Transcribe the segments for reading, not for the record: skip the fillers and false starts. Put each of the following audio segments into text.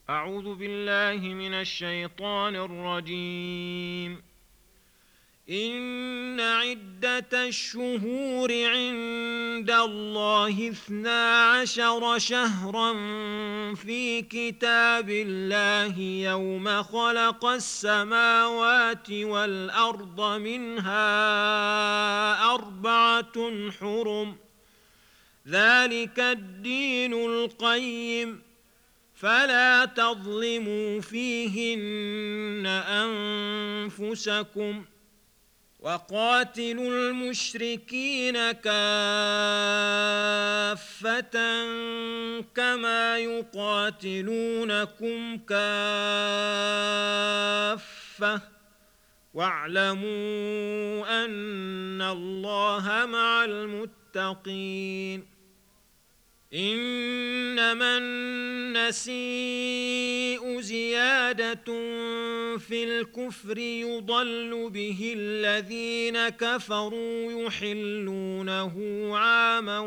أعوذ بالله من الشيطان الرجيم. إن عدة الشهور عند الله 12 شهرا في كتاب الله يوم خلق السماوات والأرض منها 4 حرم ذلك الدين القيم فلا تظلموا فيهن أنفسكم وقاتلوا المشركين كافة كما يقاتلونكم كافة واعلموا أن الله مع المتقين. إنما النسيء زيادة في الكفر يضل به الذين كفروا يحلونه عاما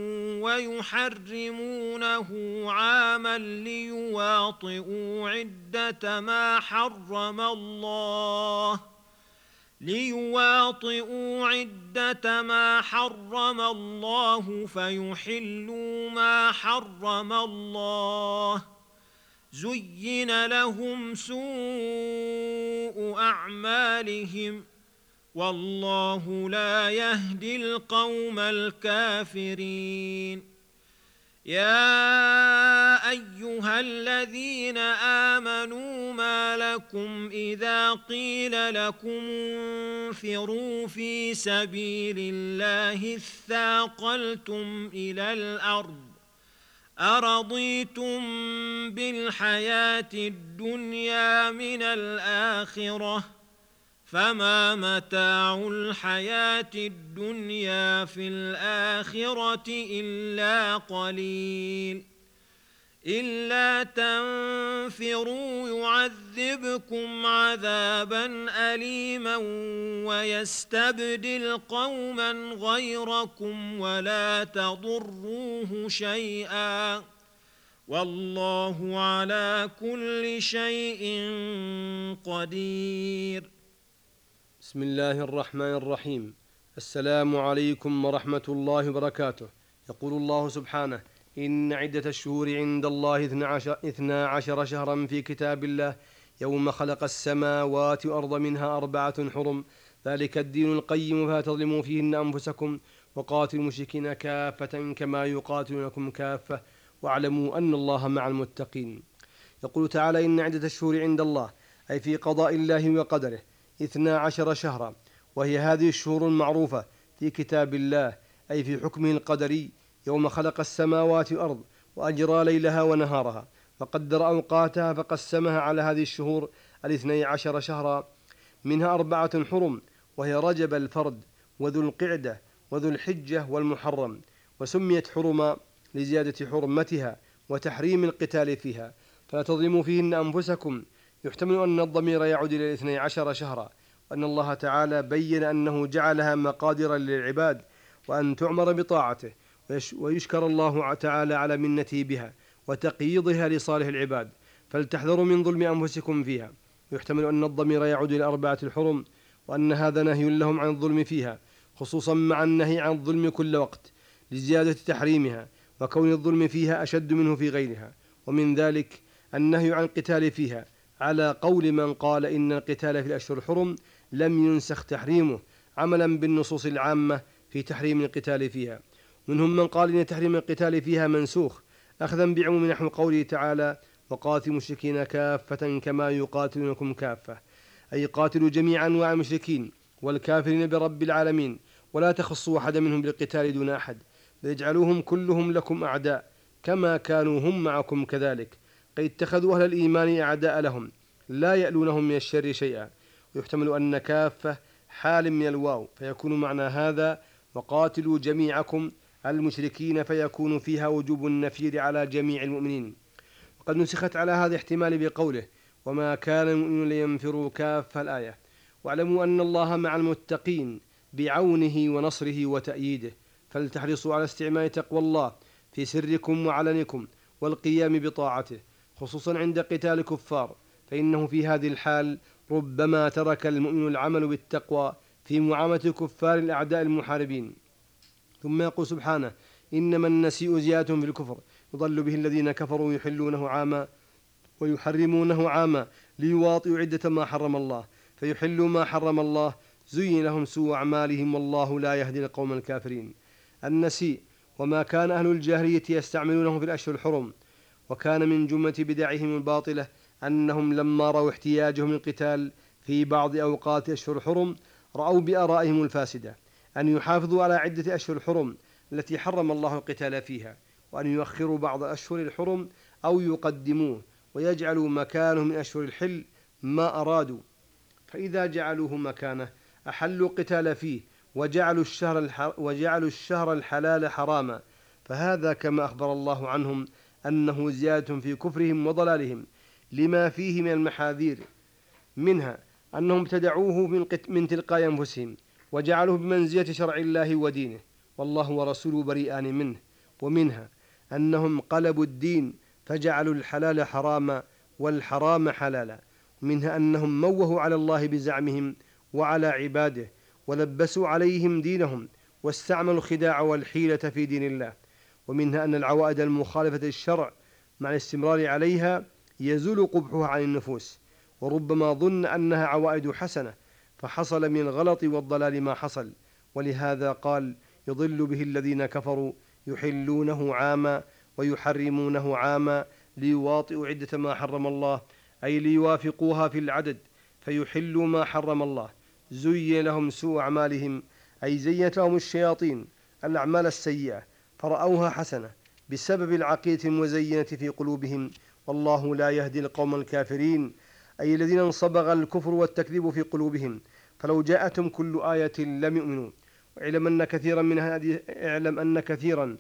ويحرمونه عاما ليواطئوا عدة ما حرم الله فيحلوا ما حرم الله. زين لهم سوء أعمالهم والله لا يهدي القوم الكافرين. يا أيها الذين آمنوا ما لكم إذا قيل لكم انفروا في سبيل الله اثاقلتم إلى الأرض أرضيتم بالحياة الدنيا من الآخرة فما متاع الحياة الدنيا في الآخرة إلا قليل. إلا تنفروا يعذبكم عذابا أليما ويستبدل قوما غيركم ولا تضروه شيئا والله على كل شيء قدير. بسم الله الرحمن الرحيم. السلام عليكم ورحمة الله وبركاته. يقول الله سبحانه: إن عدة الشهور عند الله 12 شهرا في كتاب الله يوم خلق السماوات والأرض منها 4 حرم ذلك الدين القيم فلا تظلموا فيهن أنفسكم وقاتلوا المشركين كافة كما يقاتلونكم كافة واعلموا أن الله مع المتقين. يقول تعالى: إن عدة الشهور عند الله أي في قضاء الله وقدره 12 شهرا، وهي هذه الشهور المعروفة في كتاب الله أي في حكمه القدري يوم خلق السماوات والأرض وأجرى ليلها ونهارها وقدر أوقاتها فقسمها على هذه الشهور 12 شهرا، منها 4 حرم، وهي رجب الفرد وذو القعدة وذو الحجة والمحرم، وسميت حرما لزيادة حرمتها وتحريم القتال فيها. فلا تظلموا فيهن أنفسكم. يحتمل أن الضمير يعود إلى 12 شهرا، وأن الله تعالى بين أنه جعلها مقادر للعباد وأن تعمر بطاعته، ويشكر الله تعالى على منته بها وتقييضها لصالح العباد، فلتحذروا من ظلم أنفسكم فيها. يحتمل أن الضمير يعود إلى 4 الحرم، وأن هذا نهي لهم عن الظلم فيها، خصوصا مع النهي عن الظلم كل وقت لزيادة تحريمها وكون الظلم فيها أشد منه في غيرها. ومن ذلك النهي عن القتال فيها على قول من قال إن القتال في الأشهر الحرم لم ينسخ تحريمه، عملا بالنصوص العامة في تحريم القتال فيها. منهم من قال إن تحريم القتال فيها منسوخ، أخذا بعموم نحو قوله تعالى: وقاتلوا المشركين كافة كما يقاتلونكم كافة، أي قاتلوا جميع أنواع المشركين والكافرين برب العالمين، ولا تخصوا أحد منهم بالقتال دون أحد، بل اجعلوهم كلهم لكم أعداء كما كانوا هم معكم كذلك، قد اتخذوا أهل الإيمان أعداء لهم لا يألونهم من الشر شيئا. ويحتمل أن كافة حال من الواو فيكون معنى هذا وقاتلوا جميعكم المشركين، فيكون فيها وجوب النفير على جميع المؤمنين. وقد نسخت على هذا احتمال بقوله: وما كان المؤمنون لينفروا كافة الآية. واعلموا أن الله مع المتقين بعونه ونصره وتأييده، فلتحرصوا على استعمال تقوى الله في سركم وعلنكم والقيام بطاعته، خصوصا عند قتال الكفار، فإنه في هذه الحال ربما ترك المؤمن العمل بالتقوى في معاملة كفار الأعداء المحاربين. ثم يقول سبحانه: إنما النسيء زيادة في الكفر يضل به الذين كفروا يحلونه عاما ويحرمونه عاما ليواطئوا عدة ما حرم الله فيحلوا ما حرم الله زين لهم سوء أعمالهم والله لا يهدي القوم الكافرين. النسيء وما كان أهل الجاهلية يستعملونه في الأشهر الحرم، وكان من جملة بدعهم الباطلة أنهم لما رأوا احتياجهم للقتال في بعض أوقات أشهر الحرم رأوا بآرائهم الفاسدة أن يحافظوا على عدة أشهر الحرم التي حرم الله القتال فيها، وأن يؤخروا بعض أشهر الحرم أو يقدموه ويجعلوا مكانه من أشهر الحل ما أرادوا، فإذا جعلوه مكانه أحلوا القتال فيه وجعلوا الشهر الحلال حراما، فهذا كما أخبر الله عنهم أنه زيادة في كفرهم وضلالهم لما فيه من المحاذير، منها أنهم ابتدعوه من تلقاء أنفسهم وجعلوه بمنزلة شرع الله ودينه والله ورسوله بريئان منه، ومنها أنهم قلبوا الدين فجعلوا الحلال حراما والحرام حلالا، ومنها أنهم موهوا على الله بزعمهم وعلى عباده ولبسوا عليهم دينهم واستعملوا الخداع والحيلة في دين الله، ومنها أن العوائد المخالفة للشرع مع الاستمرار عليها يزول قبحها عن النفوس، وربما ظن أنها عوائد حسنة فحصل من الغلط والضلال ما حصل، ولهذا قال: يضل به الذين كفروا يحلونه عاما ويحرمونه عاما ليواطئوا عدة ما حرم الله، أي ليوافقوها في العدد فيحلوا ما حرم الله. زين لهم سوء أعمالهم، أي زينت لهم الشياطين الأعمال السيئة فرأوها حسنة بسبب العقيدة المزينة في قلوبهم، والله لا يهدي القوم الكافرين، أي الذين انصبغ الكفر والتكذيب في قلوبهم فلو جاءتهم كل آية لم يؤمنوا. واعلم أن كثيرا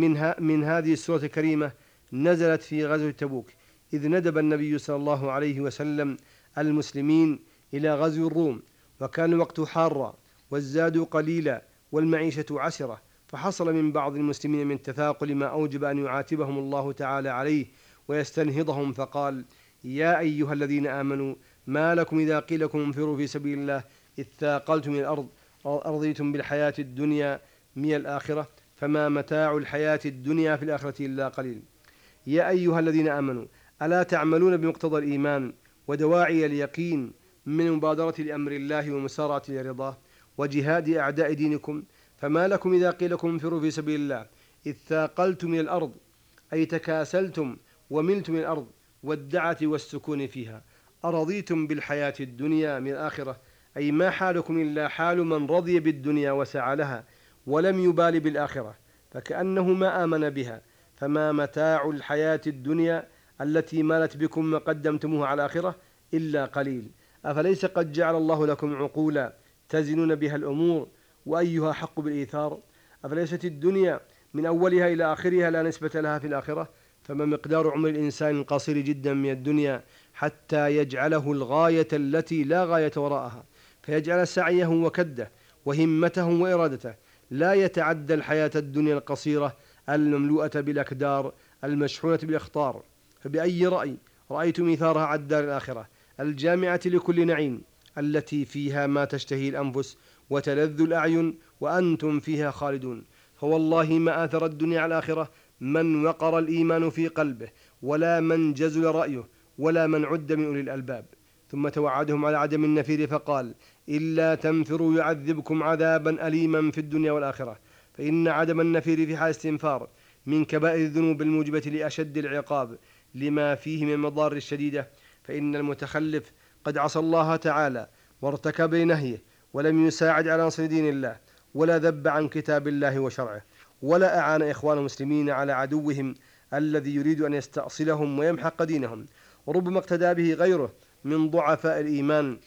من هذه السورة الكريمة نزلت في غزوة تبوك، إذ ندب النبي صلى الله عليه وسلم المسلمين إلى غزو الروم، وكان الوقت حارا والزاد قليلا والمعيشة عسرة، فحصل من بعض المسلمين من تثاقل ما أوجب أن يعاتبهم الله تعالى عليه ويستنهضهم، فقال: يا أيها الذين آمنوا ما لكم إذا قيل لكم انفروا في سبيل الله إذ ثاقلتم من الأرض أرضيتم بالحياة الدنيا من الآخرة فما متاع الحياة الدنيا في الآخرة إلا قليل. يا أيها الذين آمنوا ألا تعملون بمقتضى الإيمان ودواعي اليقين من مبادرة لأمر الله ومسارعة لرضاه وجهاد أعداء دينكم، فما لكم إذا قيل لكم انفروا في سبيل الله إذ ثاقلتم من الأرض، أي تكاسلتم وملتم من الأرض والدعة والسكون فيها، أرضيتم بالحياة الدنيا من الآخرة، أي ما حالكم إلا حال من رضي بالدنيا وسعى لها ولم يبال بالآخرة فكأنه ما آمن بها، فما متاع الحياة الدنيا التي مالت بكم وقدمتموها على الآخرة إلا قليل. أفليس قد جعل الله لكم عقولا تزنون بها الأمور وأيها حق بالإيثار؟ أفليست الدنيا من أولها إلى آخرها لا نسبة لها في الآخرة؟ فما مقدار عمر الإنسان القصير جدا من الدنيا حتى يجعله الغاية التي لا غاية وراءها، فيجعل سعيه وكده وهمته وإرادته لا يتعدى الحياة الدنيا القصيرة المملوءة بالأكدار المشحونة بالأخطار. فبأي رأي رأيتم إيثارها على الدار الآخرة الجامعة لكل نعيم التي فيها ما تشتهي الأنفس وتلذ الأعين وأنتم فيها خالدون؟ فوالله ما آثر الدنيا على الآخرة من وقر الإيمان في قلبه ولا من جزل رأيه ولا من عد من أولي الألباب. ثم توعدهم على عدم النفير فقال: إلا تنفروا يعذبكم عذابا أليما في الدنيا والآخرة، فإن عدم النفير في حال استنفار من كبائر الذنوب الموجبة لأشد العقاب لما فيه من المضار الشديدة، فإن المتخلف قد عصى الله تعالى وارتكب نهيه ولم يساعد على نصر دين الله ولا ذب عن كتاب الله وشرعه ولا أعان إخوان المسلمين على عدوهم الذي يريد أن يستأصلهم ويمحق دينهم، وربما اقتدى به غيره من ضعفاء الإيمان،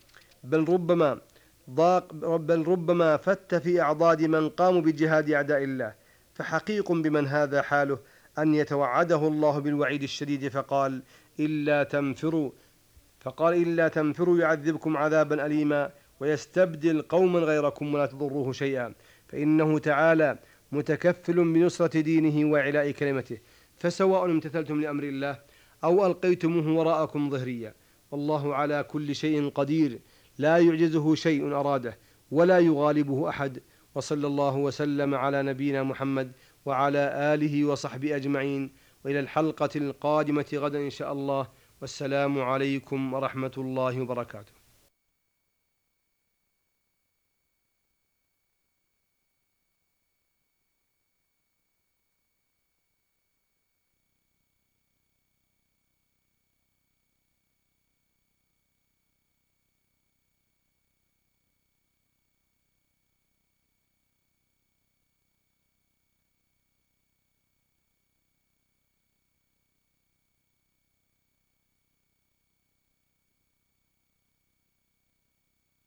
بل ربما فت في أعضاد من قاموا بجهاد أعداء الله. فحقيق بمن هذا حاله أن يتوعده الله بالوعيد الشديد فقال: إلا تنفروا يعذبكم عذابا أليما ويستبدل قوما غيركم ولا تضروه شيئا، فإنه تعالى متكفل بنصرة دينه وإعلاء كلمته، فسواء امتثلتم لأمر الله أو ألقيتموه وراءكم ظهريا. والله على كل شيء قدير، لا يعجزه شيء أراده ولا يغالبه أحد. وصلى الله وسلم على نبينا محمد وعلى آله وصحبه أجمعين، وإلى الحلقة القادمة غدا إن شاء الله، والسلام عليكم ورحمة الله وبركاته.